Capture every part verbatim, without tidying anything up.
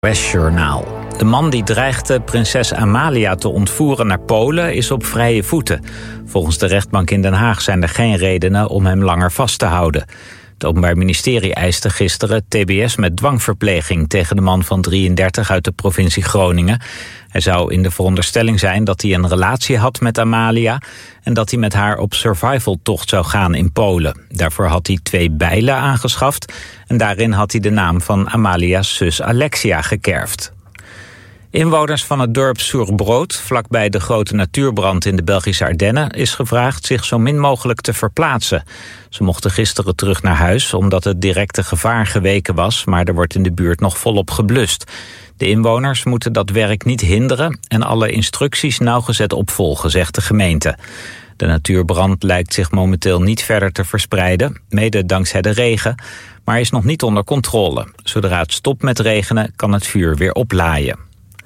Westjournaal. De man die dreigde prinses Amalia te ontvoeren naar Polen is op vrije voeten. Volgens de rechtbank in Den Haag zijn er geen redenen om hem langer vast te houden. Het Openbaar Ministerie eiste gisteren T B S met dwangverpleging tegen de man van drieëndertig uit de provincie Groningen. Hij zou in de veronderstelling zijn dat hij een relatie had met Amalia en dat hij met haar op survivaltocht zou gaan in Polen. Daarvoor had hij twee bijlen aangeschaft en daarin had hij de naam van Amalia's zus Alexia gekerfd. Inwoners van het dorp Soerbrood, vlakbij de grote natuurbrand in de Belgische Ardennen, is gevraagd zich zo min mogelijk te verplaatsen. Ze mochten gisteren terug naar huis omdat het directe gevaar geweken was, maar er wordt in de buurt nog volop geblust. De inwoners moeten dat werk niet hinderen en alle instructies nauwgezet opvolgen, zegt de gemeente. De natuurbrand lijkt zich momenteel niet verder te verspreiden, mede dankzij de regen, maar is nog niet onder controle. Zodra het stopt met regenen kan het vuur weer oplaaien.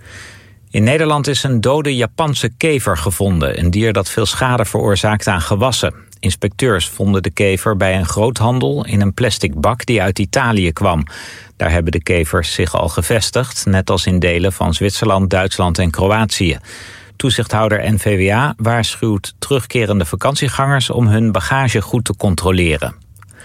In Nederland is een dode Japanse kever gevonden, een dier dat veel schade veroorzaakt aan gewassen. Inspecteurs vonden de kever bij een groothandel in een plastic bak die uit Italië kwam. Daar hebben de kevers zich al gevestigd, net als in delen van Zwitserland, Duitsland en Kroatië. Toezichthouder N V W A waarschuwt terugkerende vakantiegangers om hun bagage goed te controleren.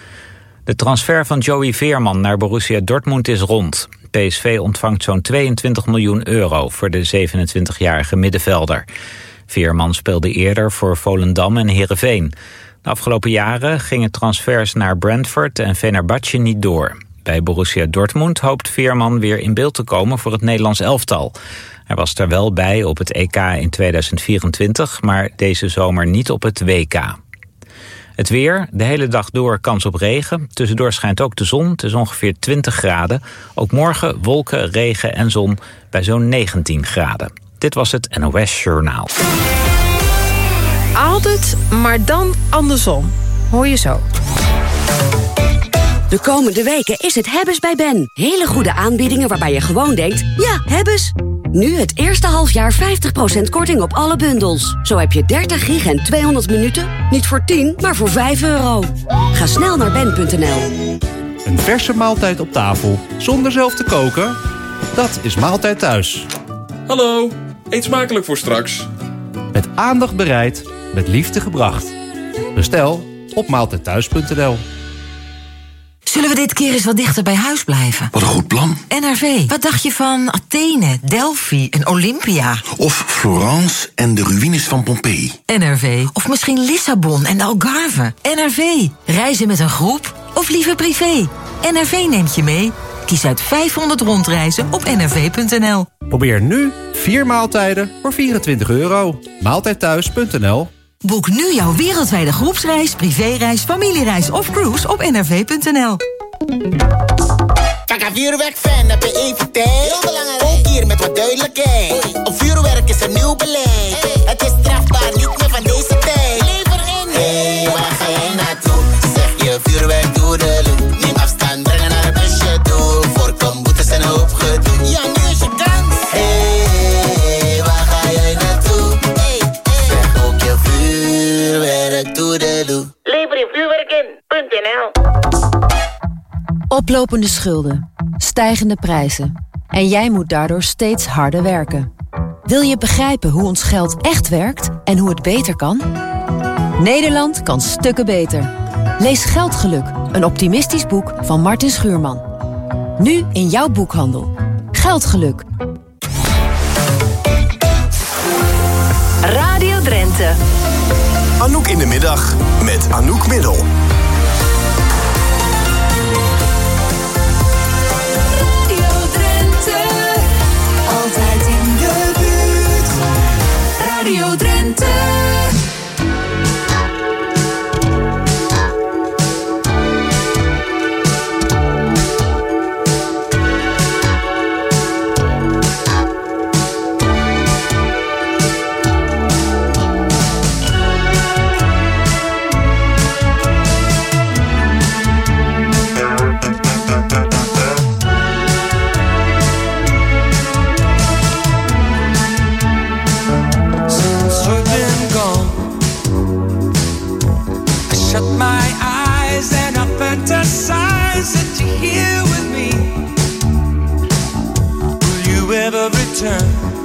De transfer van Joey Veerman naar Borussia Dortmund is rond. P S V ontvangt zo'n tweeëntwintig miljoen euro voor de zevenentwintigjarige middenvelder. Veerman speelde eerder voor Volendam en Heerenveen. De afgelopen jaren gingen transfers naar Brentford en Fenerbahce niet door. Bij Borussia Dortmund hoopt Veerman weer in beeld te komen voor het Nederlands elftal. Hij was er wel bij op het E K in tweeduizend vierentwintig, maar deze zomer niet op het W K. Het weer, de hele dag door kans op regen. Tussendoor schijnt ook de zon, het is ongeveer twintig graden. Ook morgen wolken, regen en zon bij zo'n negentien graden. Dit was het N O S Journaal. Altijd, maar dan andersom. Hoor je zo. De komende weken is het Hebbes bij Ben. Hele goede aanbiedingen waarbij je gewoon denkt, ja, Hebbes. Nu het eerste halfjaar vijftig procent korting op alle bundels. Zo heb je dertig gig en tweehonderd minuten. Niet voor tien, maar voor vijf euro. Ga snel naar ben punt n l. Een verse maaltijd op tafel, zonder zelf te koken? Dat is Maaltijd Thuis. Hallo, eet smakelijk voor straks. Met aandacht bereid, met liefde gebracht. Bestel op maaltijd thuis punt n l. Zullen we dit keer eens wat dichter bij huis blijven? Wat een goed plan. N R V, wat dacht je van Athene, Delphi en Olympia? Of Florence en de ruïnes van Pompeii. N R V, of misschien Lissabon en de Algarve. N R V, reizen met een groep of liever privé? N R V neemt je mee. Kies uit vijfhonderd rondreizen op n r v punt n l. Probeer nu vier maaltijden voor vierentwintig euro. maaltijd thuis punt n l. Boek nu jouw wereldwijde groepsreis, privéreis, familiereis of cruise op n r v punt n l. Kijk, vuurwerk-fan, heb je even tijd? Heel belangrijk. Ook hier met wat duidelijkheid. Op vuurwerk is een nieuw beleid. Hey. Het is strafbaar, niet meer van deze tijd. Lever in. Hé, hey, waar ga jij naartoe? Zeg je vuurwerk, doe de loop. Neem afstand, breng naar een busje toe. Voorkom boetes en hoop gedoe. Ja, nu is je kans. Hé, hey, waar ga jij naartoe? Hey, hey. Zeg ook je vuurwerk, doe de loop. Lever je vuurwerk in. Punt N L. Oplopende schulden, stijgende prijzen en jij moet daardoor steeds harder werken. Wil je begrijpen hoe ons geld echt werkt en hoe het beter kan? Nederland kan stukken beter. Lees Geldgeluk, een optimistisch boek van Martin Schuurman. Nu in jouw boekhandel. Geldgeluk. Radio Drenthe. Anouk in de middag met Anouk Middel. Altijd in de buurt. Radio Drenthe. return.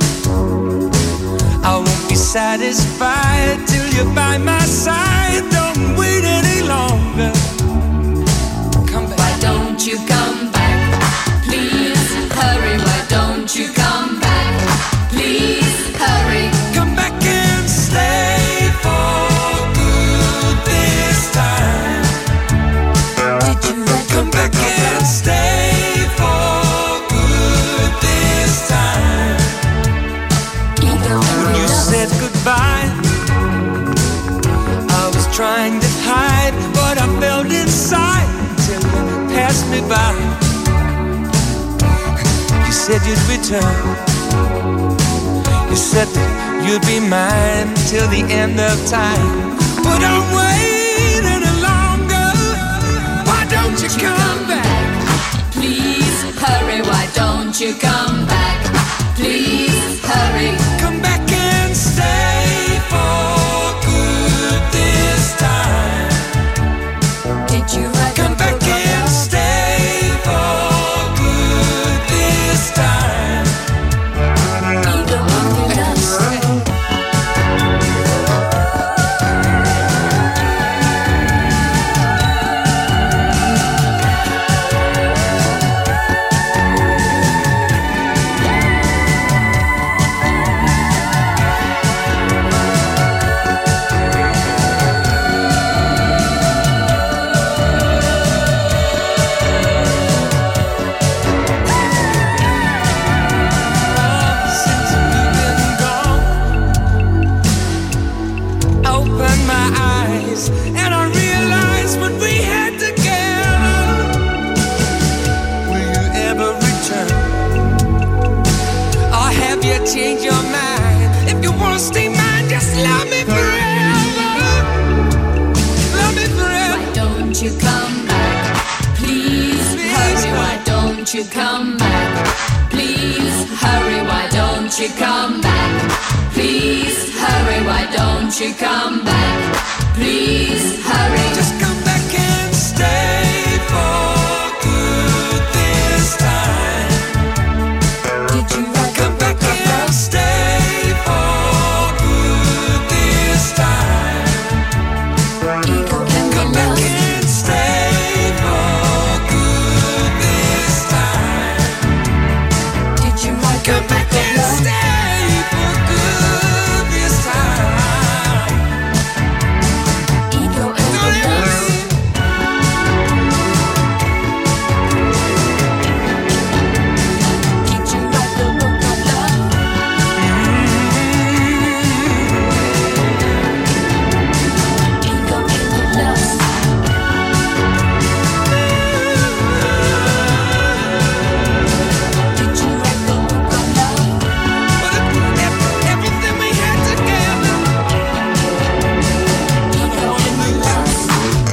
I won't be satisfied till you're by my side. Don't wait any longer. Come back. Why don't you come back? Please hurry. Why don't you come back? Please hurry. Come back and stay for good this time. Did you come back and stay for good this time? When you said goodbye, I was trying to hide what I felt inside till you passed me by. You said you'd return. You said that you'd be mine till the end of time. But I'm waiting any longer. Why don't you come back? Please hurry. Why don't you come back? Please hurry. Come back and stay for good this time. Did you write Come back and stay for good this time. Either one of us. And I realized what we had together. Will you ever return? Or have you changed your mind? If you wanna stay mine, just love me forever. Love me forever. Why don't you come back? Please hurry. Why don't you come back? Please hurry. Why don't you come back? Please hurry. Why don't you come back? Please hurry. Just come back and stay for good this time. Did you write Come back and stay for good this time. Ego can Come back and stay for good this time. Did you write Come back and stay for good this time. Ego and Don't ever leave. Did you write the book of love? Ego and lust. Did you write the book of love? But ev- everything we had together. Ego and lust.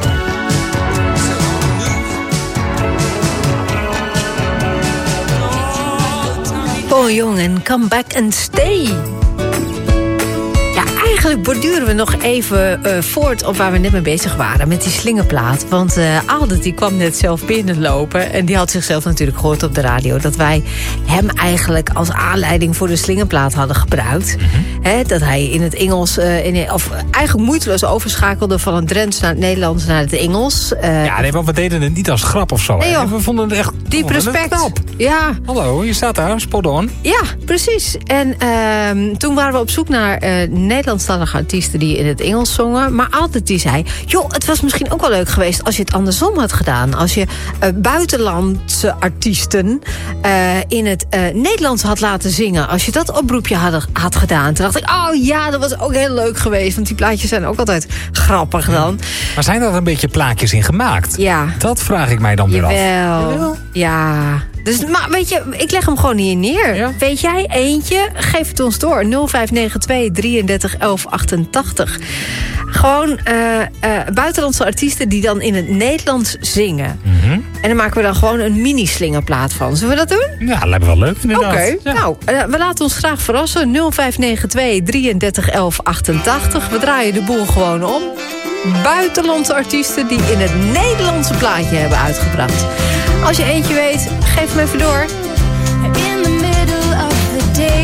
Paul Young en Come Back and Stay. Ja, eigenlijk borduren we nog even uh, voort op waar we net mee bezig waren. Met die slingerplaat. Want uh, Aldert die kwam net zelf binnenlopen. En die had zichzelf natuurlijk gehoord op de radio. Dat wij hem eigenlijk als aanleiding voor de slingerplaat hadden gebruikt. Mm-hmm. He, dat hij in het Engels, uh, in, of eigenlijk moeiteloos overschakelde van het Drents naar het Nederlands naar het Engels. Uh, ja, nee, maar we deden het niet als grap of zo. Nee, joh. We vonden het echt diep respect. Knap. Ja. Hallo, je staat daar, spot on. Ja, precies. En uh, toen waren we op zoek naar uh, Nederlandstalige artiesten die in het Engels zongen. Maar altijd die zei, joh, het was misschien ook wel leuk geweest als je het andersom had gedaan. Als je uh, buitenlandse artiesten uh, in het uh, Nederlands had laten zingen. Als je dat oproepje had, had gedaan. Toen dacht ik, oh ja, dat was ook heel leuk geweest. Want die plaatjes zijn ook altijd grappig dan. Maar zijn daar een beetje plaatjes in gemaakt? Ja. Dat vraag ik mij dan weer af. Jawel. Ja. Dus, maar weet je, ik leg hem gewoon hier neer. Ja. Weet jij eentje? Geef het ons door. nul vijf negen twee drieëndertig elf achtentachtig. Gewoon uh, uh, buitenlandse artiesten die dan in het Nederlands zingen. Mm-hmm. En dan maken we dan gewoon een mini-slingerplaat van. Zullen we dat doen? Ja, dat lijkt me wel leuk inderdaad. Oké, okay. Ja. Nou, uh, we laten ons graag verrassen. nul vijf negen twee drieëndertig elf achtentachtig. We draaien de boel gewoon om. Buitenlandse artiesten die in het Nederlandse plaatje hebben uitgebracht. Als je eentje weet, geef hem even door. In the middle of the day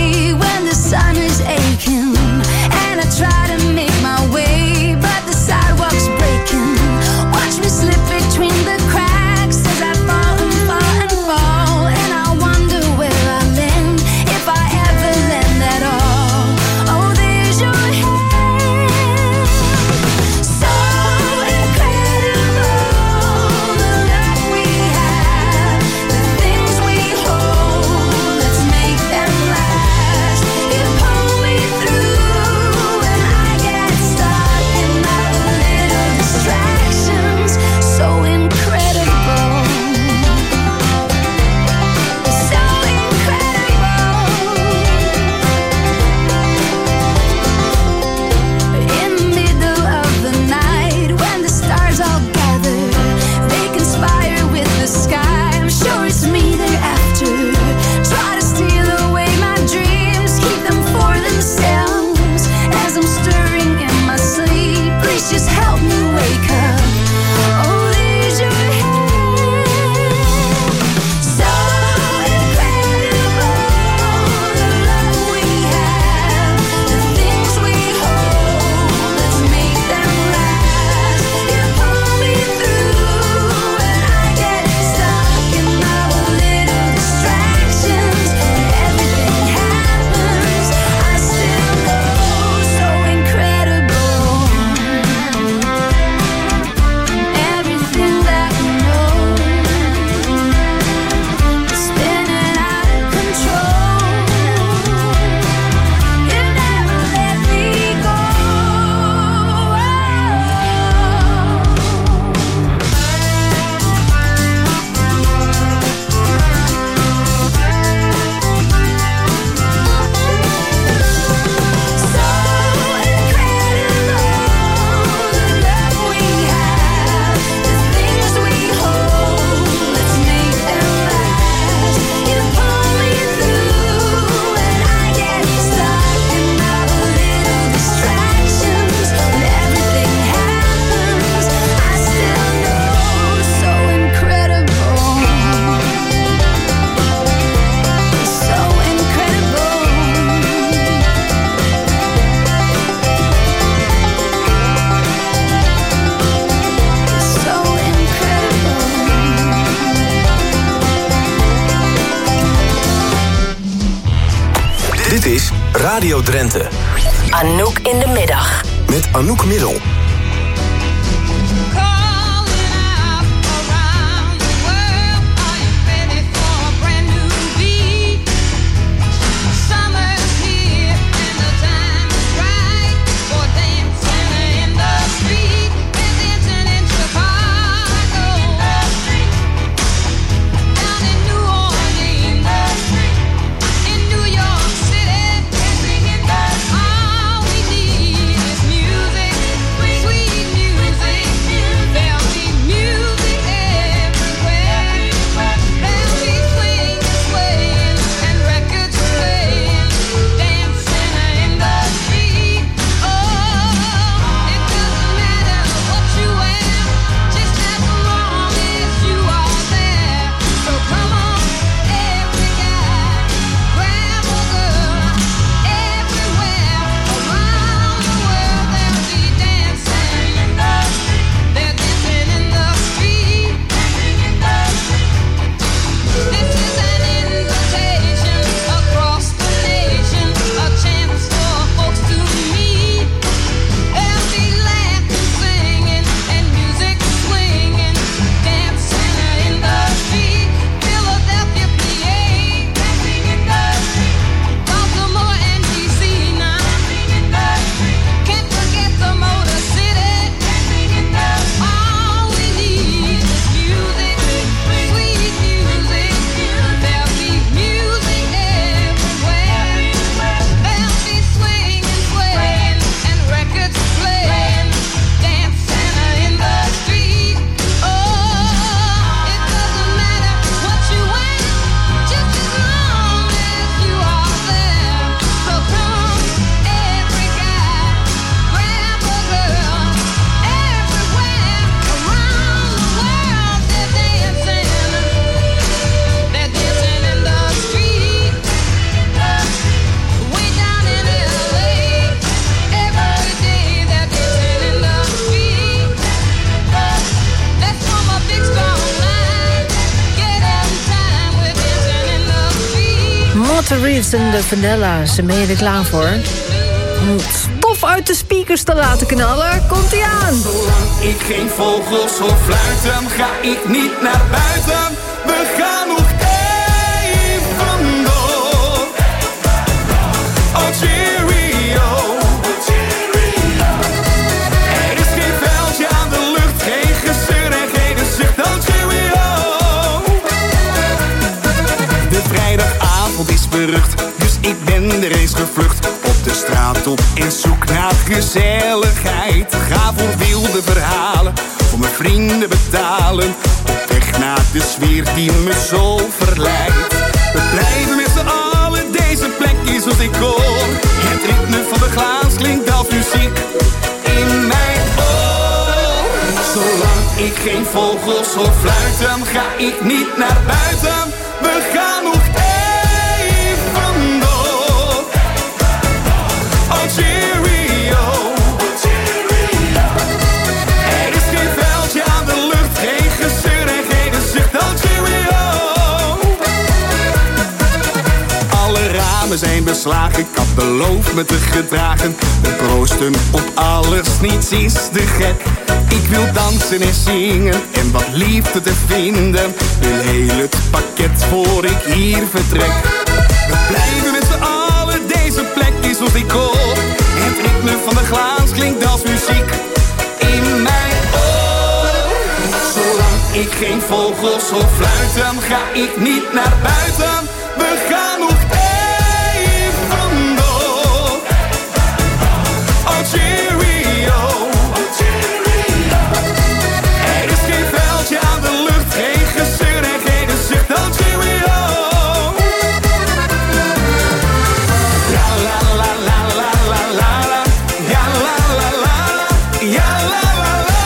Dit is Radio Drenthe. Anouk in de middag. Met Anouk Middel. Reeves en de Vandellas, daar ben je er klaar voor? Om het stof uit de speakers te laten knallen, komt ie aan. Zolang ik geen vogels hoor fluiten, ga ik niet naar buiten. We gaan nog even door. Oh cheerio. Er is geen veldje aan de lucht, geen gezeur en geen zucht. Oh cheerio. De vrijdagavond is berucht, dus ik ben er eens gevlucht. Op de straat op en zoek naar gezelligheid. Ga voor wilde verhalen, voor mijn vrienden betalen. Op weg naar de sfeer die me zo verleidt. We blijven met z'n allen, deze plek is als ik hoor. Het ritme van de glaas klinkt als muziek in mijn oor. Zolang ik geen vogels hoor fluiten, ga ik niet naar buiten. We gaan nog even door. Oh cheerio. Er is geen veldje aan de lucht, geen gezeur en geen zucht. Oh cheerio. Alle ramen zijn beslagen, ik had beloofd me te gedragen. We proosten op alles, niets is te gek. Ik wil dansen en zingen en wat liefde te vinden. Wil heel het pakket voor ik hier vertrek. We blijven met z'n allen, deze plek is als ik hoor. Het ritme van de glaas klinkt als muziek in mijn oor. Zolang ik geen vogels hoor fluiten, ga ik niet naar buiten. We gaan nog even door. Oh cheerio. Er is geen veldje aan de lucht, geen gezeur en geen zucht. Oh cheerio. Ja la la la la la la la. Ja la la la la. Ja la la la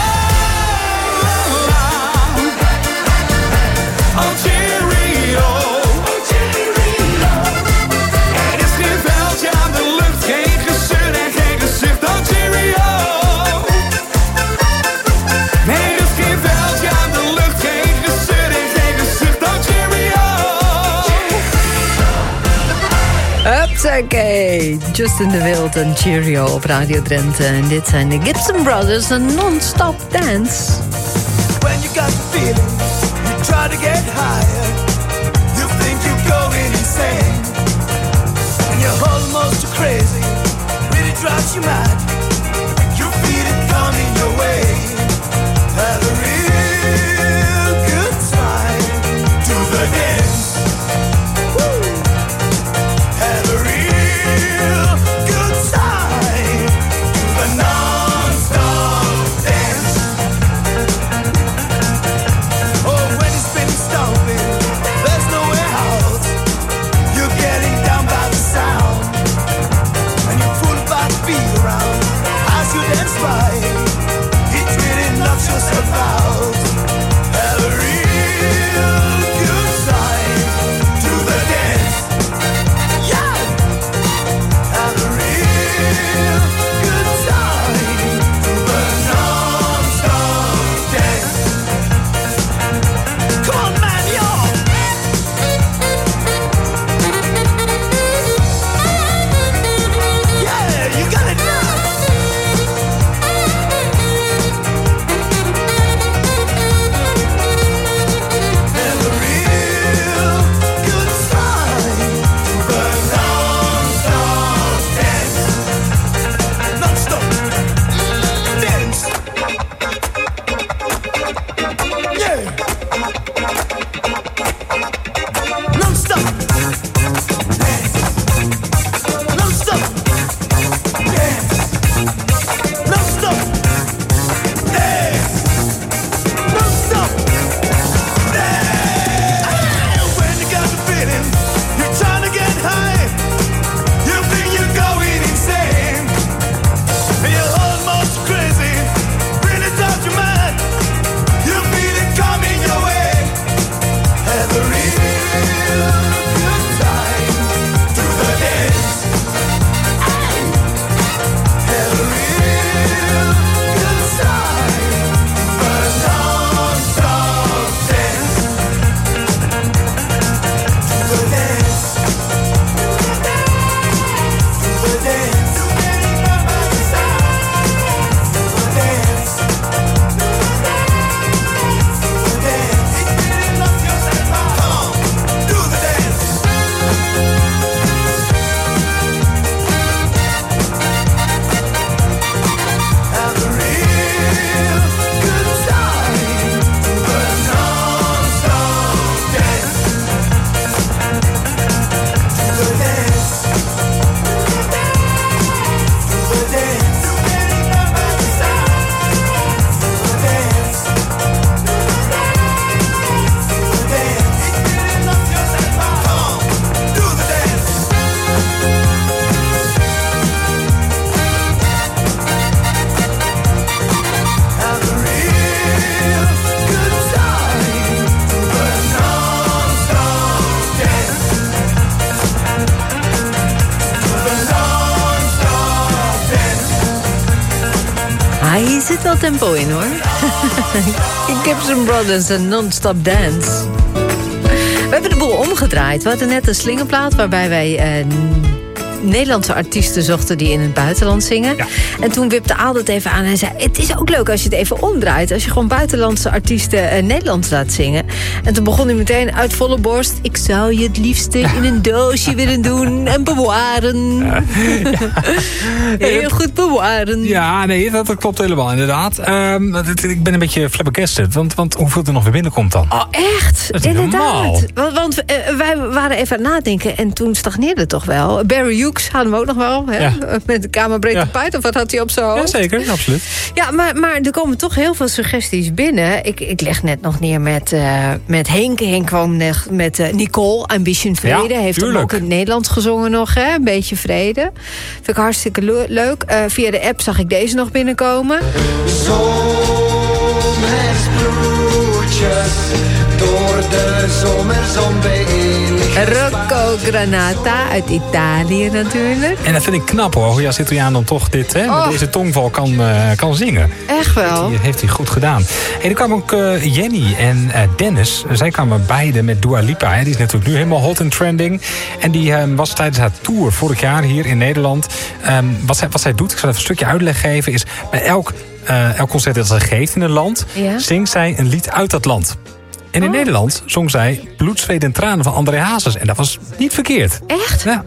la. Oh cheerio. Oké, Justin de Wild en Cheerio op Radio Drenthe. En dit zijn de Gibson Brothers, een non-stop dance. When you got the feeling, you try to get higher. You think you're going insane. And you're almost crazy, really drives you mad. You feel it coming your way. Have a real good time. Do the dance. Hier zit wel tempo in, hoor. Gibson Brothers en Non-Stop Dance. We hebben de boel omgedraaid. We hadden net een slingerplaat waarbij wij eh, Nederlandse artiesten zochten die in het buitenland zingen. Ja. En toen wipte Aal het even aan en zei... het is ook leuk als je het even omdraait. Als je gewoon buitenlandse artiesten eh, Nederlands laat zingen. En toen begon hij meteen uit volle borst... ik zou je het liefste in een doosje willen doen en bewaren. Ja. Heel goed bewaren. Ja, nee, dat, dat klopt helemaal, inderdaad. Um, ik ben een beetje flabbergasted. Want, want hoeveel er nog weer binnenkomt dan? Oh, echt? Dat is inderdaad. Want, want uh, wij waren even aan het nadenken en toen stagneerde het toch wel. Barry Hughes hadden we ook nog wel. Hè? Ja. Met de kamerbreedte ja. Puit, of wat had hij op zijn hoofd? Ja, zeker, absoluut. Ja, maar, maar er komen toch heel veel suggesties binnen. Ik, ik leg net nog neer met, uh, met Henk. Henk kwam met uh, Nicole, Ambition Vrede. Ja, heeft hem ook in het Nederlands gezongen nog, hè? Een beetje vrede. Vind ik hartstikke le- leuk. Uh, via de app zag ik deze nog binnenkomen. Zomersbloedjes, door de zomerzon bijeen Rocco Granata uit Italië natuurlijk. En dat vind ik knap hoor, hoe je als Italiaan dan toch dit, hè, Oh. met deze tongval kan, uh, kan zingen. Echt wel. Die heeft hij goed gedaan. En er kwamen ook uh, Jenny en uh, Dennis. Zij kwamen beide met Dua Lipa. Hè. Die is natuurlijk nu helemaal hot en trending. En die uh, was tijdens haar tour vorig jaar hier in Nederland. Um, wat, zij, wat zij doet, ik zal even een stukje uitleg geven, is bij elk, uh, elk concert dat zij geeft in een land, Ja. zingt zij een lied uit dat land. En in Oh. Nederland zong zij Bloed, Zweet en Tranen van André Hazes. En dat was niet verkeerd. Echt? Ja.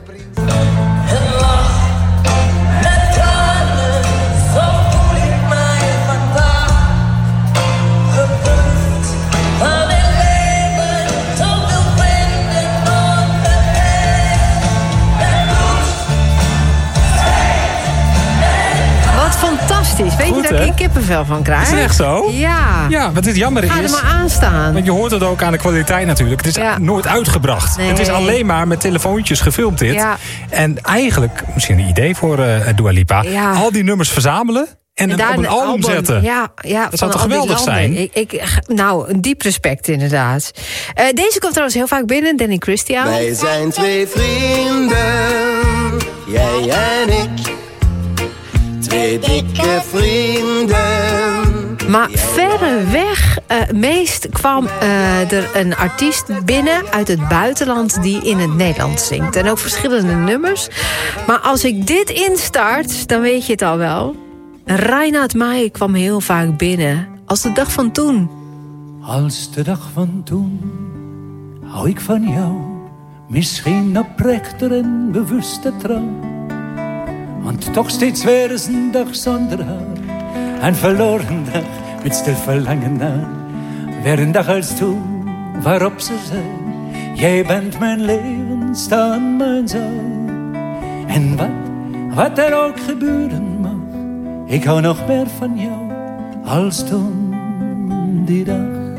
Wat fantastisch. Weet Goed, je dat ik hè? hier kippenvel van krijg? Is het echt zo? Ja. Ja, wat het jammer Ga is... er maar aan staan. Want je hoort het ook aan de kwaliteit natuurlijk. Het is Ja. nooit uitgebracht. Nee. Het is alleen maar met telefoontjes gefilmd dit. Ja. En eigenlijk, misschien een idee voor uh, Dua Lipa... Ja. al die nummers verzamelen en, en daar op een een album, zetten. Ja, ja, Dat van zou toch al die geweldig landen. zijn? Ik, ik, nou, een diep respect inderdaad. Uh, deze komt trouwens heel vaak binnen, Danny Christian. Wij zijn twee vrienden, jij en ik. Twee dikke vrienden. Maar verreweg, uh, meest kwam uh, er een artiest binnen uit het buitenland die in het Nederlands zingt. En ook verschillende nummers. Maar als ik dit instart, dan weet je het al wel. Reinhard Meijer kwam heel vaak binnen. Als de dag van toen. Als de dag van toen hou ik van jou. Misschien oprechter en bewuste trouw. Want toch steeds weer eens een dag zonder haar. Een verloren dag met stil verlangen naar. Weer een dag als toen waarop ze zei: jij bent mijn leven, staan mijn zaal. En wat, wat er ook gebeuren mag, ik hou nog meer van jou als toen die dag.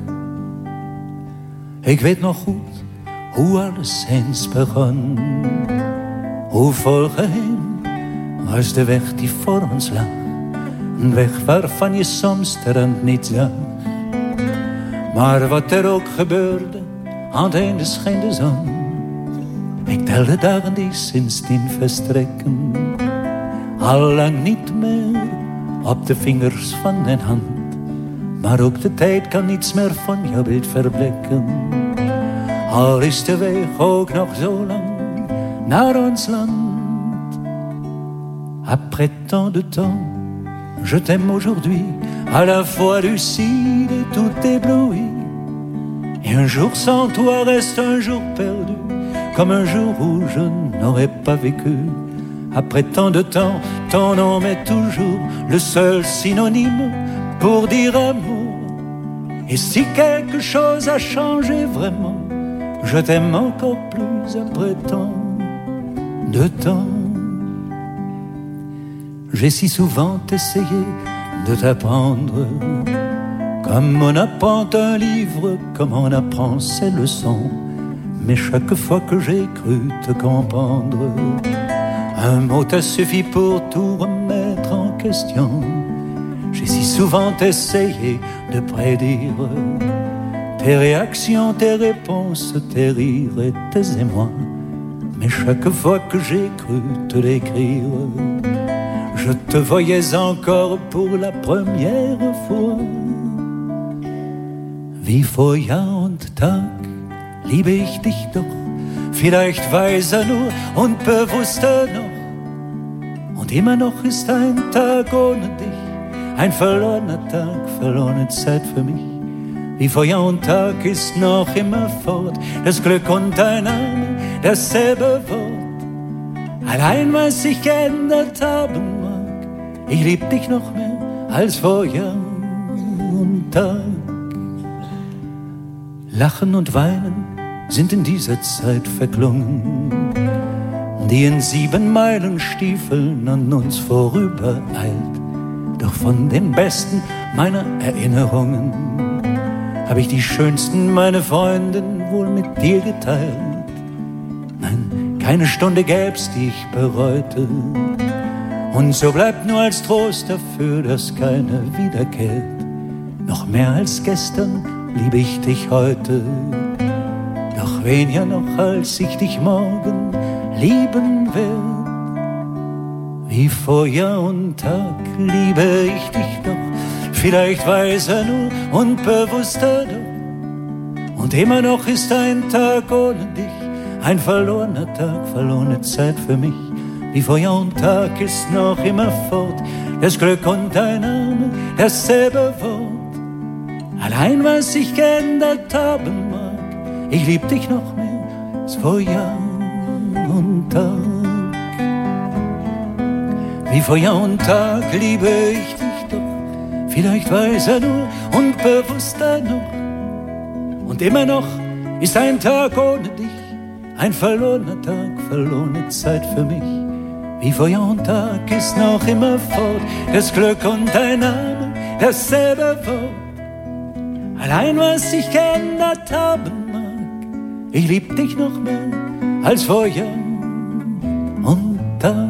Ik weet nog goed hoe alles eens begon. Hoe vol geheim was de weg die voor ons lag. Een weg waarvan je soms de rand niet zag. Maar wat er ook gebeurde, aan het einde scheen de zon. Ik tel de dagen die sindsdien verstrekken. Allang niet meer op de vingers van mijn hand. Maar ook de tijd kan niets meer van jouw beeld verblekken. Al is de weg ook nog zo lang naar ons land. Après tant de temps, je t'aime aujourd'hui, à la fois lucide et tout ébloui. Et un jour sans toi reste un jour perdu, comme un jour où je n'aurais pas vécu. Après tant de temps, ton nom est toujours le seul synonyme pour dire amour. Et si quelque chose a changé vraiment, je t'aime encore plus après tant de temps. J'ai si souvent essayé de t'apprendre, comme on apprend un livre, comme on apprend ses leçons. Mais chaque fois que j'ai cru te comprendre, un mot t'a suffi pour tout remettre en question. J'ai si souvent essayé de prédire tes réactions, tes réponses, tes rires et tes émois. Mais chaque fois que j'ai cru te l'écrire, je te voyais encore pour la première fois. Wie vor Jahr und Tag liebe ich dich doch, vielleicht weiser nur und bewusster noch. Und immer noch ist ein Tag ohne dich ein verlorener Tag, verlorene Zeit für mich. Wie vor Jahr und Tag ist noch immer fort das Glück und ein Name, dasselbe Wort. Allein was sich geändert haben mag, ich lieb dich noch mehr als vor Jahr und Tag. Lachen und Weinen sind in dieser Zeit verklungen, die in sieben Meilenstiefeln an uns vorübereilt. Doch von den besten meiner Erinnerungen hab ich die schönsten meiner Freundin wohl mit dir geteilt. Nein, keine Stunde gäb's, die ich bereute. Und so bleibt nur als Trost dafür, dass keine wiederkehrt. Noch mehr als gestern liebe ich dich heute. Doch wen ja noch, als ich dich morgen lieben werd. Wie vor Jahr und Tag liebe ich dich doch, vielleicht weiser nur und bewusster doch. Und immer noch ist ein Tag ohne dich ein verlorener Tag, verlorene Zeit für mich. Wie vor Jahr und Tag ist noch immer fort das Glück und dein Name, dasselbe Wort. Allein was sich geändert haben mag, ich lieb dich noch mehr als vor Jahr und Tag. Wie vor Jahr und Tag liebe ich dich doch, vielleicht weiser nur und bewusster noch. Und immer noch ist ein Tag ohne dich ein verlorener Tag, verlorene Zeit für mich. Wie vor Jahr und Tag ist noch immer fort das Glück und dein Name, dasselbe Wort. Allein was sich geändert haben mag, ich lieb dich noch mehr als vor Jahr und Tag.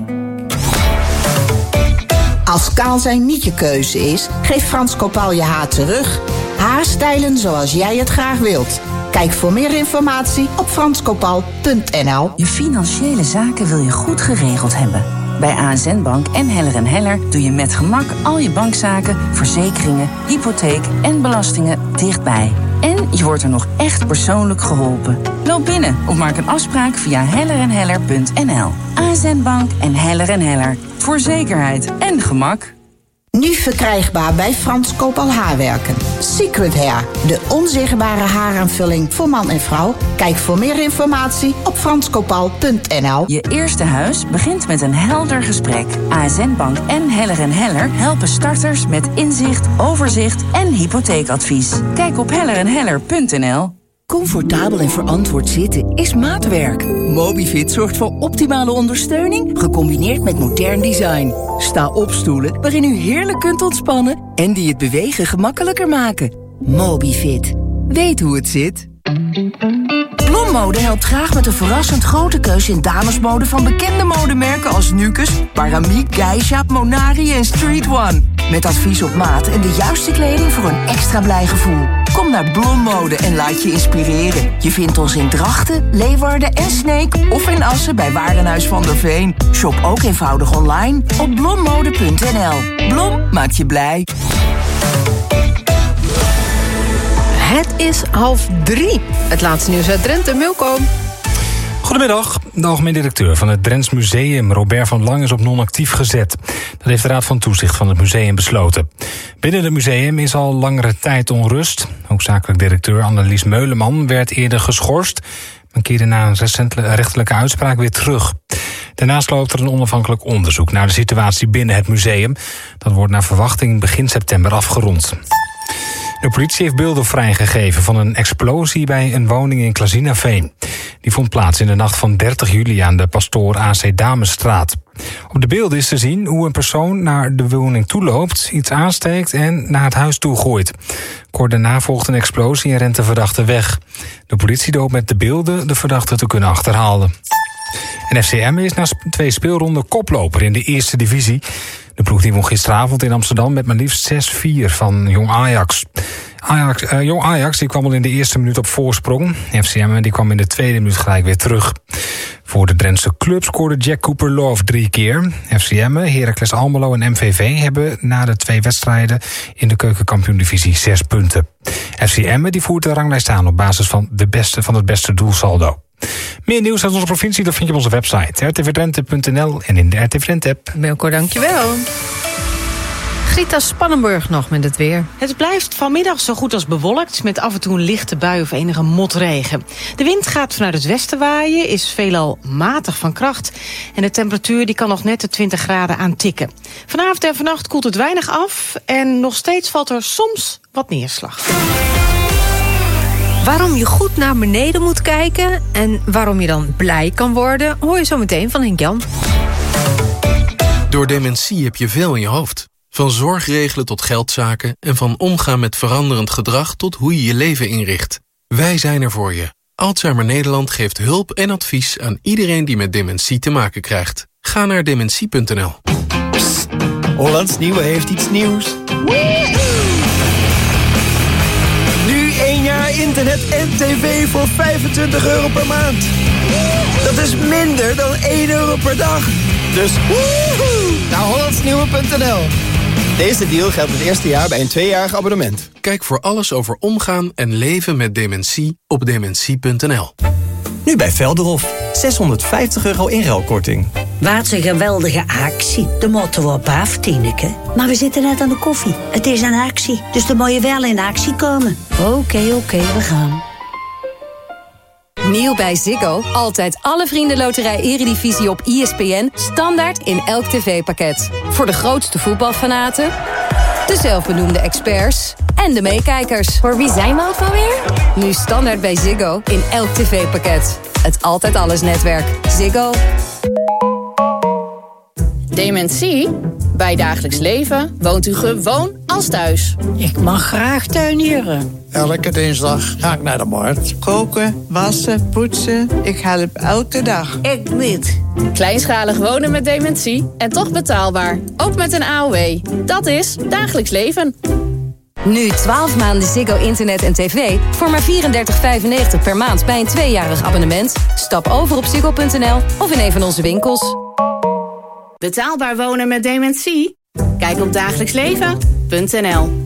Als kaal zijn niet je keuze is, geeft Frans Kopal je haar terug. Haarstijlen zoals jij het graag wilt. Kijk voor meer informatie op frans kopal punt n l. Je financiële zaken wil je goed geregeld hebben. Bij A S N Bank en Heller en Heller doe je met gemak al je bankzaken, verzekeringen, hypotheek en belastingen dichtbij. En je wordt er nog echt persoonlijk geholpen. Loop binnen of maak een afspraak via heller en heller punt n l. A S N Bank en Heller en Heller. Voor zekerheid en gemak. Nu verkrijgbaar bij Frans Kopal Haarwerken. Secret Hair, de onzichtbare haaraanvulling voor man en vrouw. Kijk voor meer informatie op frans kopal punt n l. Je eerste huis begint met een helder gesprek. A S N Bank en Heller en Heller helpen starters met inzicht, overzicht en hypotheekadvies. Kijk op heller en heller punt n l. Comfortabel en verantwoord zitten is maatwerk. Mobifit zorgt voor optimale ondersteuning, gecombineerd met modern design. Sta op stoelen waarin u heerlijk kunt ontspannen en die het bewegen gemakkelijker maken. Mobifit. Weet hoe het zit. Blommode helpt graag met een verrassend grote keuze in damesmode van bekende modemerken als Nukus, Paramiek, Geisha, Monari en Street One. Met advies op maat en de juiste kleding voor een extra blij gevoel. Kom naar Blommode en laat je inspireren. Je vindt ons in Drachten, Leeuwarden en Sneek of in Assen bij Warenhuis van der Veen. Shop ook eenvoudig online op blommode punt n l. Blom maakt je blij. Het is half drie. Het laatste nieuws uit Drenthe, Milko. Goedemiddag. De algemeen directeur van het Drents Museum, Robert van Lang, is op non-actief gezet. Dat heeft de Raad van Toezicht van het museum besloten. Binnen het museum is al langere tijd onrust. Ook zakelijk directeur Annelies Meuleman werd eerder geschorst, maar keerde na een recente rechterlijke uitspraak weer terug. Daarnaast loopt er een onafhankelijk onderzoek naar de situatie binnen het museum. Dat wordt naar verwachting begin september afgerond. De politie heeft beelden vrijgegeven van een explosie bij een woning in Klazinaveen. Die vond plaats in de nacht van dertig juli aan de Pastoor A C Damesstraat. Op de beelden is te zien hoe een persoon naar de woning toeloopt, iets aansteekt en naar het huis toe gooit. Kort daarna volgt een explosie en rent de verdachte weg. De politie hoopt met de beelden de verdachte te kunnen achterhalen. En F C Emmen is na twee speelronden koploper in de eerste divisie. De ploeg die won gisteravond in Amsterdam met maar liefst zes vier van Jong Ajax. Ajax uh, Jong Ajax die kwam al in de eerste minuut op voorsprong. F C Emmen die kwam in de tweede minuut gelijk weer terug. Voor de Drentse club scoorde Jack Cooper Love drie keer. F C Emmen, Heracles Almelo en M V V hebben na de twee wedstrijden in de keukenkampioen-divisie zes punten. F C Emmen die voert de ranglijst aan op basis van, de beste, van het beste doelsaldo. Meer nieuws uit onze provincie, dat vind je op onze website r t v drenthe punt n l en in de R T V Drenthe-app. Milko, dankjewel. Grita Spannenburg nog met het weer. Het blijft vanmiddag zo goed als bewolkt, met af en toe een lichte bui of enige motregen. De wind gaat vanuit het westen waaien, is veelal matig van kracht. En de temperatuur die kan nog net de twintig graden aantikken. Vanavond en vannacht koelt het weinig af en nog steeds valt er soms wat neerslag. Waarom je goed naar beneden moet kijken en waarom je dan blij kan worden, hoor je zo meteen van Henk-Jan. Door dementie heb je veel in je hoofd. Van zorgregelen tot geldzaken en van omgaan met veranderend gedrag tot hoe je je leven inricht. Wij zijn er voor je. Alzheimer Nederland geeft hulp en advies aan iedereen die met dementie te maken krijgt. Ga naar dementie punt n l. Psst, Hollands Nieuwe heeft iets nieuws. Nu één jaar internet en tv voor vijfentwintig euro per maand. Dat is minder dan één euro per dag. Dus woehoe, naar hollandsnieuwe punt n l. Deze deal geldt het eerste jaar bij een tweejarig abonnement. Kijk voor alles over omgaan en leven met dementie op dementie punt n l. Nu bij Velderhof. zeshonderdvijftig euro inruilkorting. Wat een geweldige actie. De moeten we op af, Tineke. Maar we zitten net aan de koffie. Het is een actie, dus dan moet je wel in actie komen. Oké, okay, oké, okay, we gaan. Nieuw bij Ziggo. Altijd alle Vriendenloterij Eredivisie op I S P N. Standaard in elk tv-pakket. Voor de grootste voetbalfanaten, de zelfbenoemde experts en de meekijkers. Voor wie zijn we ook alweer? Nu standaard bij Ziggo in elk tv-pakket. Het Altijd Alles netwerk. Ziggo. Dementie? Bij dagelijks leven woont u gewoon als thuis. Ik mag graag tuinieren. Elke dinsdag ga ik naar de markt. Koken, wassen, poetsen. Ik help elke dag. Ik niet. Kleinschalig wonen met dementie en toch betaalbaar. Ook met een A O W. Dat is dagelijks leven. Nu twaalf maanden Ziggo internet en tv voor maar vierendertig vijfennegentig per maand bij een tweejarig abonnement. Stap over op ziggo punt n l of in een van onze winkels. Betaalbaar wonen met dementie? Kijk op dagelijksleven punt n l.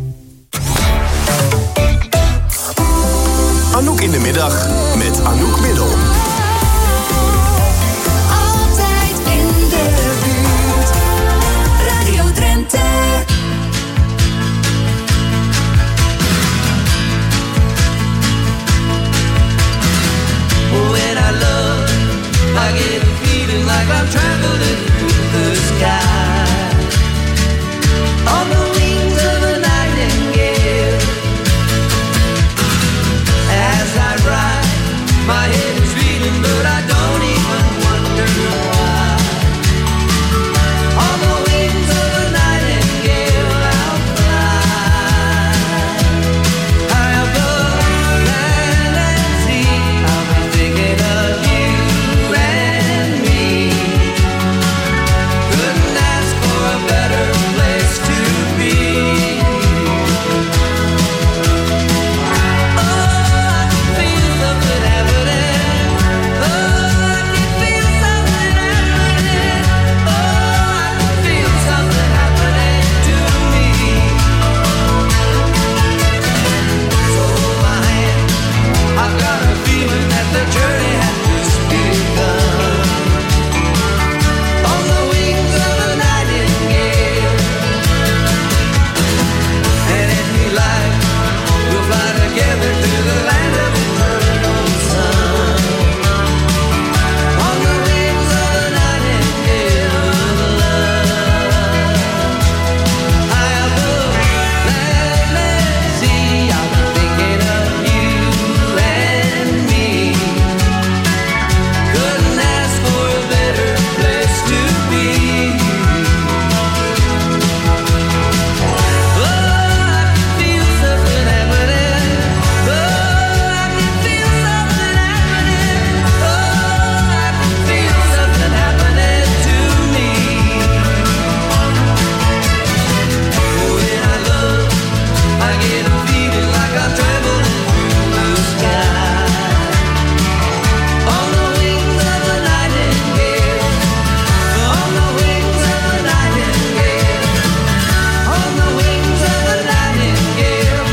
Anouk in de middag met Anouk Middel. Altijd in de buurt. Radio Drenthe. When I love, I get a feeling like I'm traveling through the sky. On the wings of a nightingale. As I ride, my head is reeling, but I don't even wonder why. On the wings of a nightingale, I'll fly. High above land and sea, I'll be thinking of you and me. Couldn't ask for a better place to be. Oh, I can feel something happening. Oh, I can feel something happening. Oh, I can feel something happening to me. So hold my hand. I've got a feeling that the journey has just begun. On the wings of a nightingale. And if we like, we'll fly together to the land of eternal sun. On the wings of a nightingale of love. High above land and sea, I'll be thinking of you and me. Couldn't ask for a better place to be. Oh, I can feel something happening. Oh, I can feel something happening. Oh, I can feel something happening to me. When I love, I get a feeling like I'm traveling through the sky. On the wings of a nightingale. On the wings of a nightingale. On the wings of a nightingale.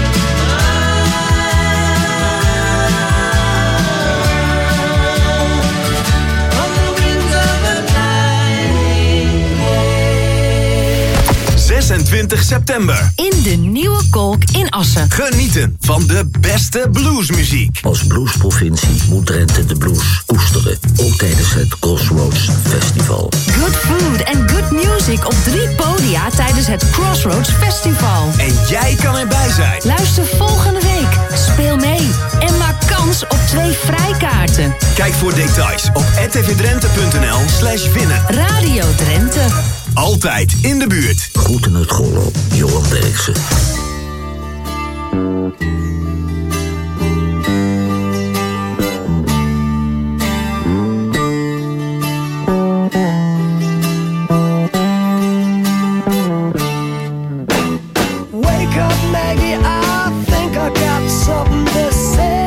On the wings of a nightingale. zesentwintig september. In de Nieuwe Kolk in Assen. Genieten van de beste bluesmuziek. Als bluesprovincie moet Drenthe de blues koesteren. Ook tijdens het Crossroads Festival. Good food en good music op drie podia tijdens het Crossroads Festival. En jij kan erbij zijn. Luister volgende week, speel mee en maak kans op twee vrijkaarten. Kijk voor details op r t v drenthe punt n l slash winnen. Radio Drenthe. Altijd in de buurt. Groeten uit Gollo, Johan Derksen. Wake up, Maggie, I think I got something to say.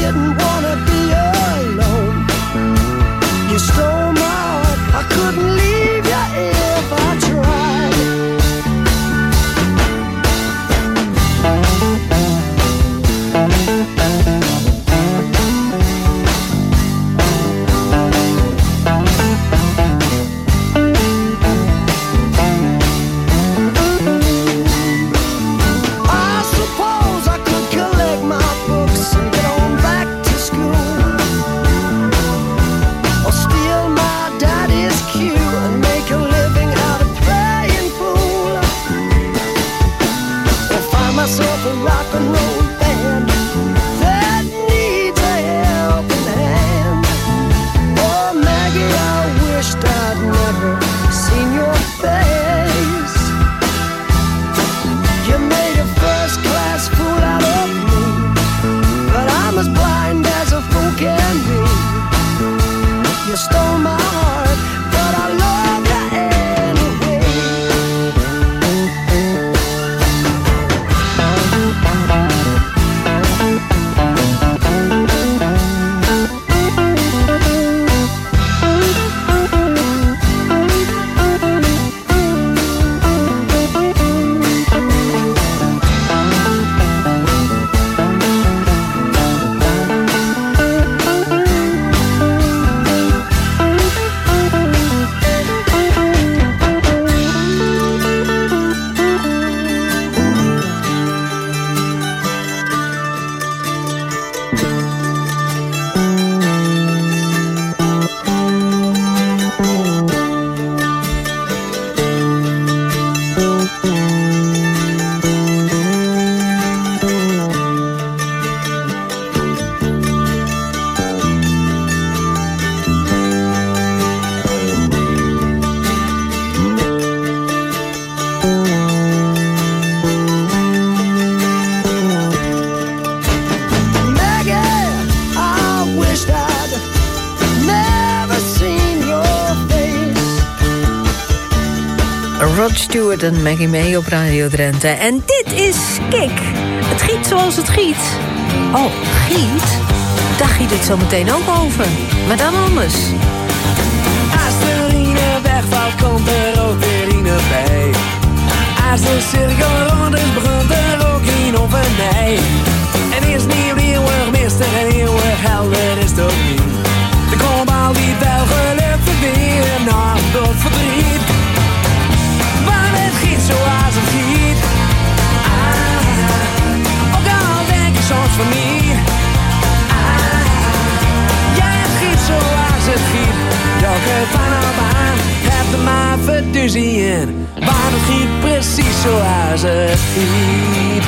didn't wanna be alone. You stole my heart, I couldn't leave you if I tried. I suppose I could collect my books and get on back to school, or steal my daddy's cue and make a living out of playing pool, or find myself a rock and roll band that needs a helping hand. Oh Maggie, I wished I'd never seen your face. You made a first class fool out of me, but I'm as blind as a fool can be. You stole my heart, but I love you anyway. Rod Stewart en Maggie May op Radio Drenthe. En dit is Kik. Het giet zoals het giet. Oh, giet? Daar giet het zo meteen ook over. Maar dan anders. Als de Rine wegvalt, komt er ook weer Rine bij. Als de cirkel rond is, begint er ook Rine op en mij. En eerst niet eeuwig mister en eeuwig helder is het ook niet. Er komt al die wel gelukkig weer naar dat verdriet. Maar het giet zoals het giet. Ah, ook al denk ik soms van niet. Ah, ja, het giet zoals het giet. Elke vanaf aan, heb er maar verduzie in. Maar het giet precies zoals het giet.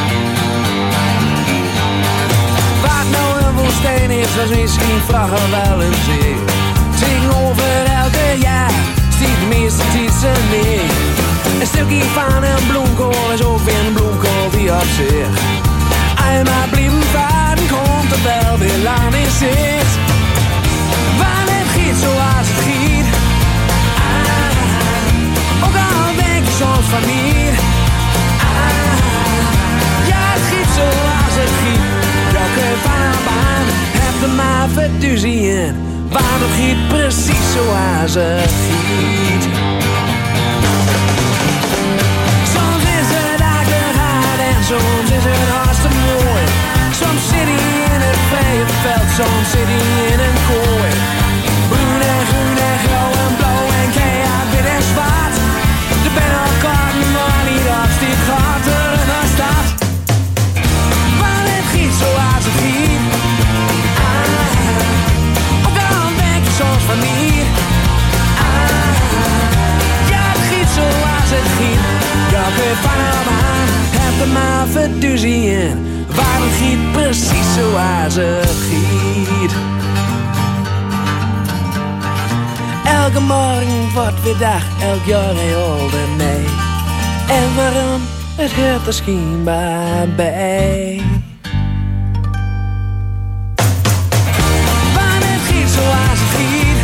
Wat nou een woestijn is, was misschien vragen wel een zee. Zing over elke jaar, stiet de meeste titsen mee. Een stukje van een bloemkool is ook weer een bloemkool die op zich. Eenmaal blijven varen, komt er wel weer lang in zicht. Want het giet zoals het giet. Ah, ook al denk je soms van niet. Ah, ja, het giet zoals het giet. Elke baan, heb er maar verduzie in. Want het giet precies zoals het giet. Soms is het eigenlijk hard en soms is het hartstikke mooi. Soms zit hij in het vrije veld, soms zit hij in een kooi. Groen en groen en grauw en blauw en keihard wit en zwart. Er ben al kaarten waar niet afstiet, gaat er een naar staat. Maar het giet zoals het giet. Ah, ook al denk je soms van niet. Ah, ja, het giet zoals het giet. Elke vanaf aan, heb er maar verduzie in. Waar het giet precies zoals het giet. Elke morgen wordt weer dag, elk jaar heel de mee. En waarom? Het hoort er schijnbaar bij. Maar het giet zoals het giet.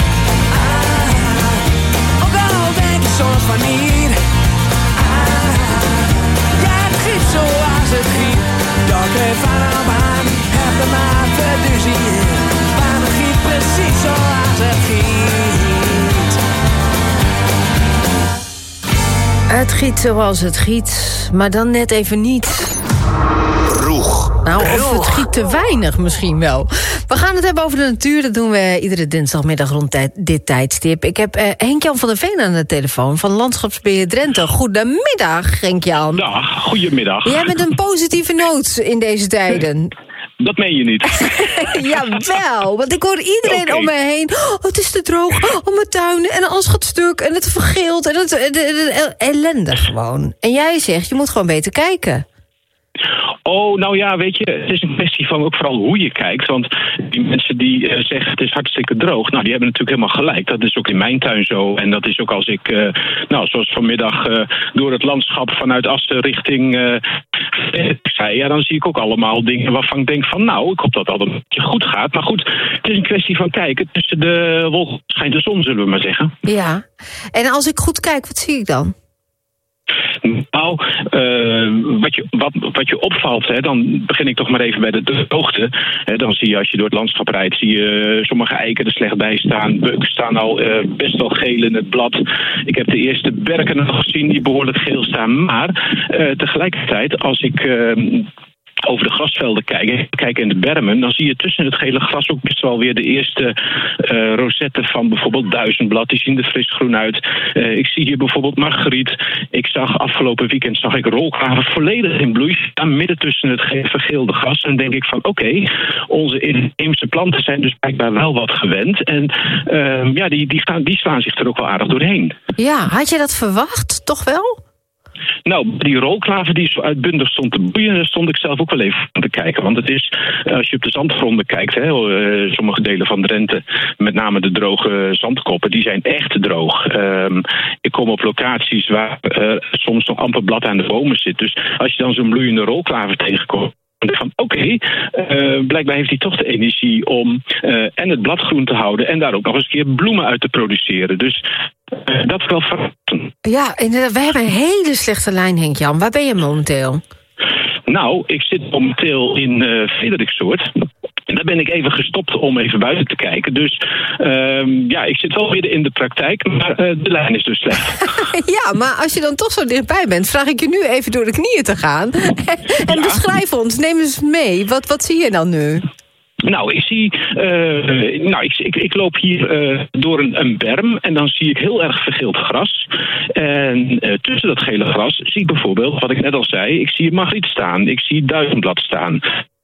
Ah, ook al denk je soms van niet. Ah, ja, het giet zoals het giet. Elke vanaf aan, heb er maar Het giet zoals het giet, maar dan net even niet. Roeg. Nou, of het giet te weinig misschien wel. We gaan het hebben over de natuur. Dat doen we iedere dinsdagmiddag rond tijd, dit tijdstip. Ik heb uh, Henk-Jan van der Veen aan de telefoon van Landschapsbeheer Drenthe. Goedemiddag, Henk-Jan. Dag, goedemiddag. Jij bent een positieve noot in deze tijden. Dat meen je niet. Jawel, want ik hoor iedereen okay. om me heen. Oh, het is te droog, oh, mijn tuin en alles gaat stuk en het vergeelt en het de, de, de, ellende gewoon. En jij zegt, je moet gewoon beter kijken. Oh, nou ja, weet je, het is een kwestie van ook vooral hoe je kijkt. Want die mensen die uh, zeggen het is hartstikke droog, nou, die hebben natuurlijk helemaal gelijk. Dat is ook in mijn tuin zo. En dat is ook als ik, uh, nou, zoals vanmiddag uh, door het landschap vanuit Assen richting uh, zei, ja, dan zie ik ook allemaal dingen waarvan ik denk van, nou, ik hoop dat dat een beetje goed gaat. Maar goed, het is een kwestie van kijken. Tussen de wolken schijnt de zon, zullen we maar zeggen. Ja, en als ik goed kijk, wat zie ik dan? Nou, uh, wat, je, wat, wat je opvalt, hè, dan begin ik toch maar even bij de droogte. Hè, dan zie je als je door het landschap rijdt, zie je sommige eiken er slecht bij staan. Beuken staan al uh, best wel geel in het blad. Ik heb de eerste berken nog gezien die behoorlijk geel staan. Maar uh, tegelijkertijd, als ik Uh, over de grasvelden kijken, kijken in de bermen, dan zie je tussen het gele gras ook best wel weer de eerste uh, rosetten van bijvoorbeeld duizendblad. Die zien er fris groen uit. Uh, ik zie hier bijvoorbeeld margriet. Ik zag afgelopen weekend zag ik rolklaver volledig in bloei staan, midden tussen het gele vergeelde gras. En dan denk ik van oké, okay, onze inheemse planten zijn dus blijkbaar wel wat gewend. En uh, ja, die, die, gaan, die slaan zich er ook wel aardig doorheen. Ja, had je dat verwacht? Toch wel? Nou, die rolklaver die zo uitbundig stond te bloeien, daar stond ik zelf ook wel even aan te kijken. Want het is, als je op de zandgronden kijkt, hè, sommige delen van Drenthe, met name de droge zandkoppen, die zijn echt droog. Um, ik kom op locaties waar uh, soms nog amper blad aan de bomen zit. Dus als je dan zo'n bloeiende rolklaver tegenkomt, van oké, okay, uh, blijkbaar heeft hij toch de energie om uh, en het blad groen te houden en daar ook nog eens een keer bloemen uit te produceren. Dus uh, dat is wel verrassend. Ja, inderdaad. Wij hebben een hele slechte lijn, Henk-Jan. Waar ben je momenteel? Nou, ik zit momenteel in uh, Frederiksoord. En daar ben ik even gestopt om even buiten te kijken. Dus uh, ja, ik zit wel midden in de praktijk, maar uh, de lijn is dus slecht. Ja, maar als je dan toch zo dichtbij bent, vraag ik je nu even door de knieën te gaan. En ja. Beschrijf ons, neem eens mee. Wat, wat zie je dan nu? Nou, ik zie, uh, nou, ik, ik, ik loop hier uh, door een, een berm en dan zie ik heel erg vergeeld gras. En uh, tussen dat gele gras zie ik bijvoorbeeld, wat ik net al zei, ik zie margriet staan, ik zie duizendblad staan.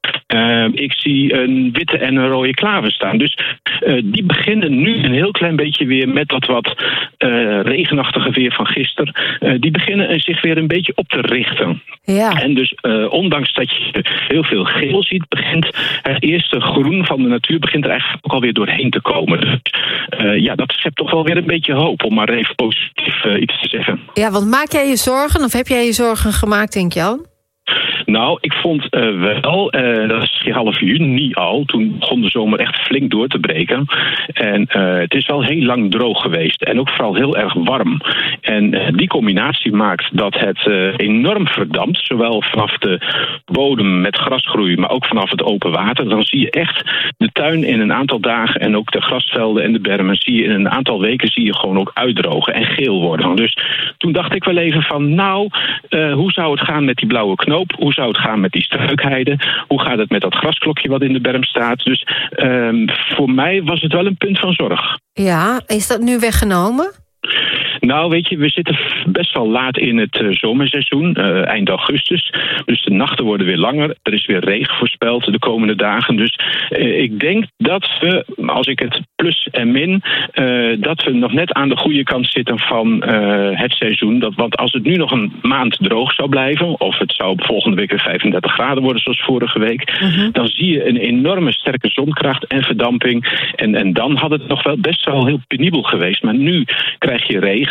Uh, ik zie een witte en een rode klaver staan. Dus uh, die beginnen nu een heel klein beetje weer met dat wat uh, regenachtige weer van gisteren. Uh, die beginnen zich weer een beetje op te richten. Ja. En dus uh, ondanks dat je heel veel geel ziet, begint het eerste groen van de natuur begint er eigenlijk ook alweer doorheen te komen. Dus uh, ja, dat schept toch wel weer een beetje hoop, om maar even positief uh, iets te zeggen. Ja, want maak jij je zorgen, of heb jij je zorgen gemaakt, denk Jan? Nou, ik vond uh, wel, uh, dat is half juni al, toen begon de zomer echt flink door te breken. En uh, het is wel heel lang droog geweest en ook vooral heel erg warm. En uh, die combinatie maakt dat het uh, enorm verdampt, zowel vanaf de bodem met grasgroei, maar ook vanaf het open water. Dan zie je echt de tuin in een aantal dagen en ook de grasvelden en de bermen zie je in een aantal weken zie je gewoon ook uitdrogen en geel worden. Dus toen dacht ik wel even van, nou, uh, hoe zou het gaan met die blauwe knoop? Hoe zou het gaan met die struikheide? Hoe gaat het met dat grasklokje wat in de berm staat? Dus um, voor mij was het wel een punt van zorg. Ja, is dat nu weggenomen? Nou, weet je, we zitten best wel laat in het uh, zomerseizoen, uh, eind augustus. Dus de nachten worden weer langer. Er is weer regen voorspeld de komende dagen. Dus uh, ik denk dat we, als ik het plus en min, uh, dat we nog net aan de goede kant zitten van uh, het seizoen. Dat, want als het nu nog een maand droog zou blijven, of het zou volgende week weer vijfendertig graden worden zoals vorige week, uh-huh. dan zie je een enorme sterke zonkracht en verdamping. En, en dan had het nog wel best wel heel penibel geweest. Maar nu krijg je regen.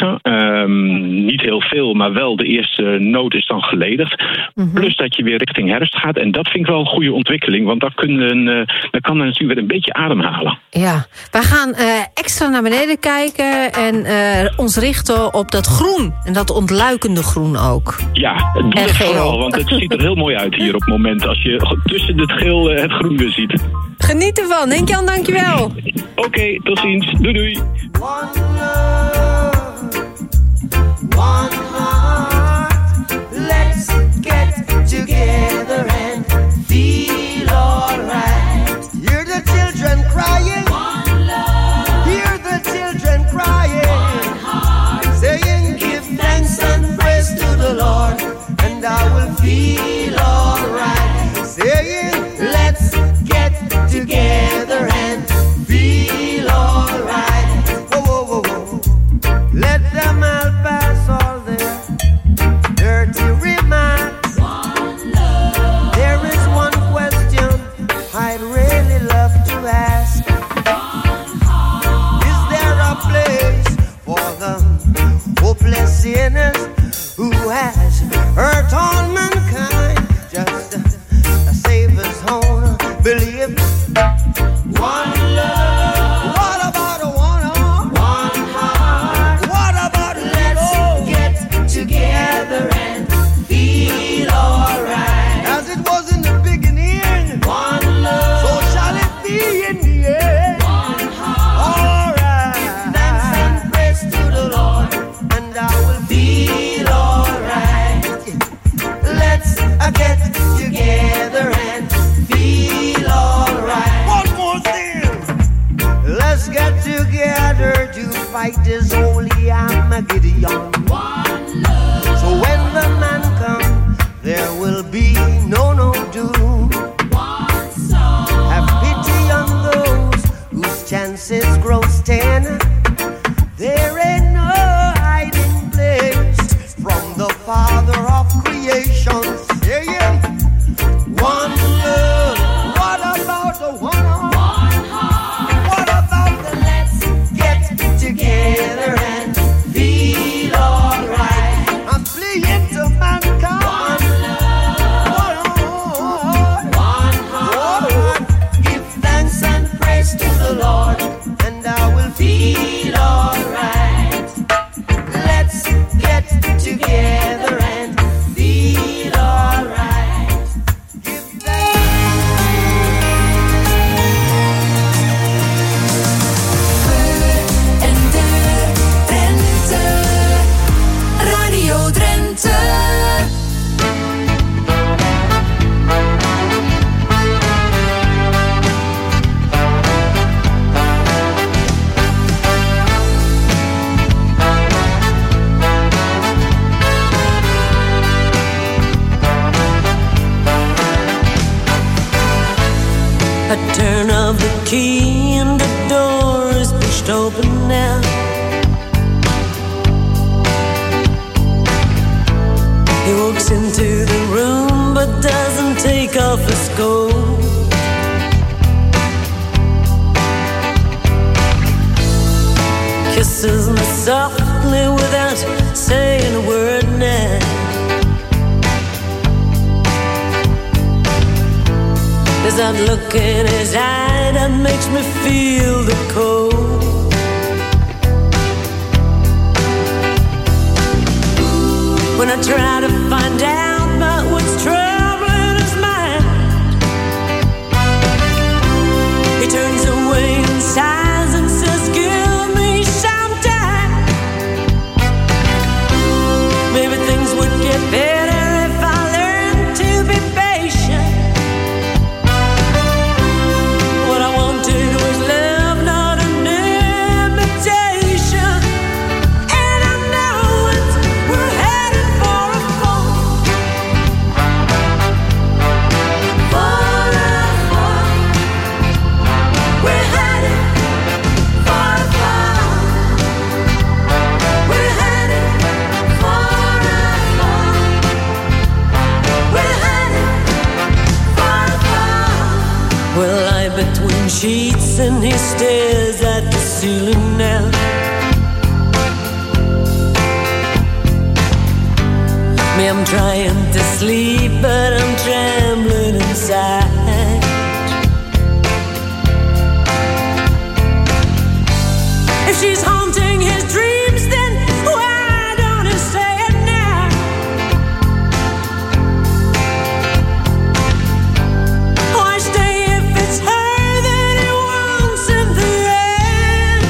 Um, niet heel veel, maar wel de eerste nood is dan geledigd. Mm-hmm. Plus dat je weer richting herfst gaat. En dat vind ik wel een goede ontwikkeling. Want dan, kunnen, uh, dan kan er natuurlijk weer een beetje ademhalen. Ja, wij gaan uh, extra naar beneden kijken en uh, ons richten op dat groen. En dat ontluikende groen ook. Ja, doe dat vooral. Want het ziet er heel mooi uit hier op het moment. Als je tussen het geel uh, het groen weer ziet. Geniet ervan. Henk-Jan, dankjewel. Oké, okay, tot ziens. Doei doei. One love, one heart. hopeless sinners who has hurt all mankind. Just uh, save us home, believe one love. What about a one heart? One heart. What about let's oh. get together and feel alright? As it was in the beginning, one love. So shall it be in the end. One heart. Alright. Give thanks and praise to the Lord, and I will feel alright. Let's uh, get together and feel alright. One more thing. Let's get together to fight this holy Armageddon. One love. So when the man comes, there will be no no doom. One soul. Have pity on those whose chances grow ten. There ain't no hiding place from the Father of creation. Say it. One love. What about the one heart? One heart. What about the let's get together and feel alright? I'm fleeing to mankind. One love. One heart. Give thanks and praise to the Lord, and I will feel alright. Let's get together and feel alright. Give thanks. En de Drenthe, Radio Drenthe. A turn of the key and the door is pushed open now. He walks into the room but doesn't take off his coat. Kisses me softly without saying a word now. There's that look in his eye that makes me feel the cold. When I try to find out about what's troubling his mind, he turns away and sighs and says, give me some time. Maybe things would get better if I learned to be patient. What I wanted was love, not an imitation. And I know it's, we're headed for a fall. For a fall. We're headed for a fall. We're headed for a fall. We're headed for a fall. We'll lie between sheets and he stares at the ceiling now. Me, I'm trying to sleep, but I'm trembling inside. If she's haunting his dreams, then why don't he say it now? Why stay if it's her that he wants in the end?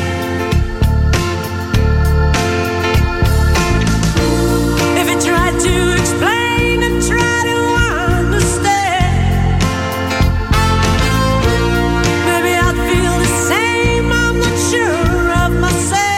If he tried to explain and try to understand, maybe I'd feel the same. I'm not sure of myself.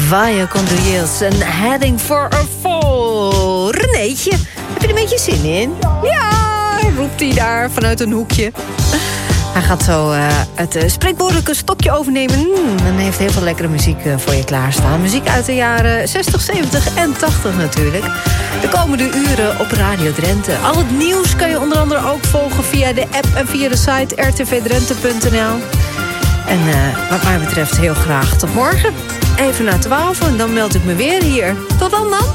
Vaya con Dios en Heading for a Fall. Renéetje, heb je er een beetje zin in? Ja, roept hij daar vanuit een hoekje. Hij gaat zo uh, het uh, spreekwoordelijke stokje overnemen. Mm, en heeft heel veel lekkere muziek uh, voor je klaarstaan. Muziek uit de jaren zestig, zeventig en tachtig natuurlijk. De komende uren op Radio Drenthe. Al het nieuws kan je onder andere ook volgen via de app en via de site r t v drenthe punt n l. En uh, wat mij betreft heel graag tot morgen. Even na twaalf en dan meld ik me weer hier. Tot dan dan.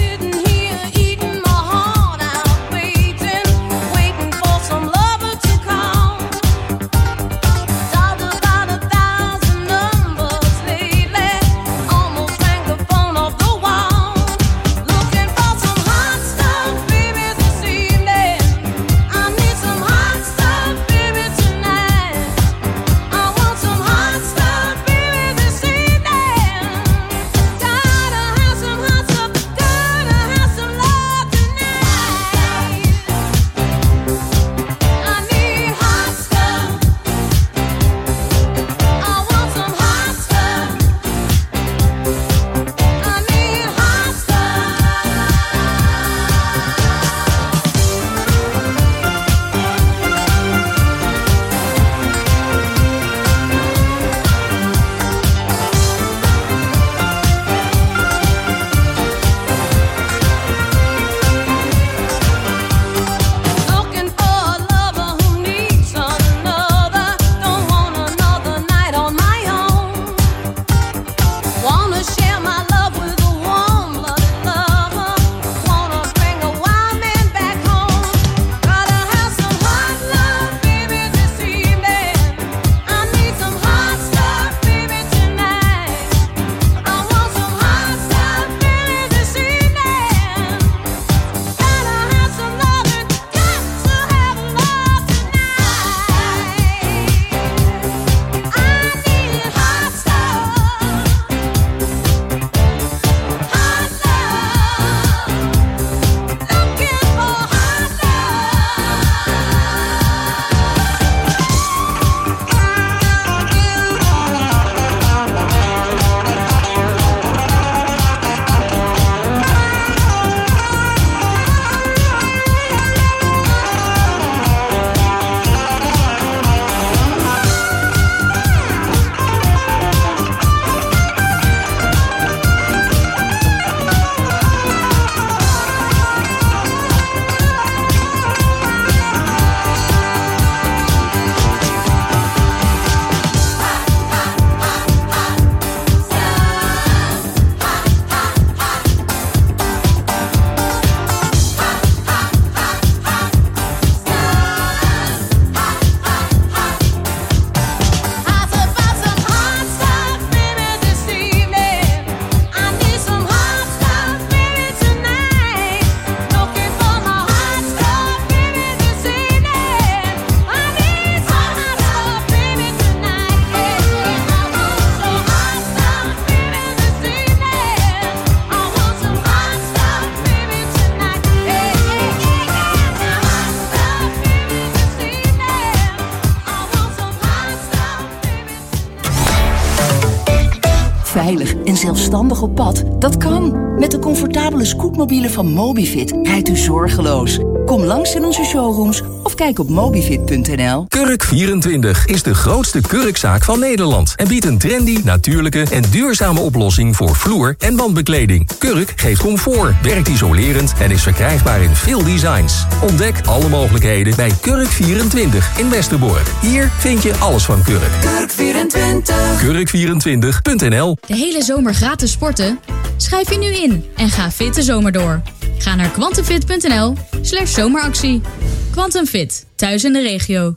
Veilig en zelfstandig op pad? Dat kan. Met de comfortabele scootmobielen van Mobifit rijdt u zorgeloos. Kom langs in onze showrooms of kijk op mobifit punt n l. Kurk vierentwintig is de grootste kurkzaak van Nederland en biedt een trendy, natuurlijke en duurzame oplossing voor vloer- en wandbekleding. Kurk geeft comfort, werkt isolerend en is verkrijgbaar in veel designs. Ontdek alle mogelijkheden bij Kurk vierentwintig in Westerbork. Hier vind je alles van Kurk. Kurk vierentwintig. kurk vierentwintig punt n l. De hele zomer gratis sporten? Schrijf je nu in en ga fit de zomer door. Ga naar quantumfit punt n l slash zomeractie. Quantum Fit, thuis in de regio.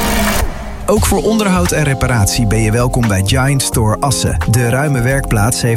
Ook voor onderhoud en reparatie ben je welkom bij Giant Store Assen. De ruime werkplaats heeft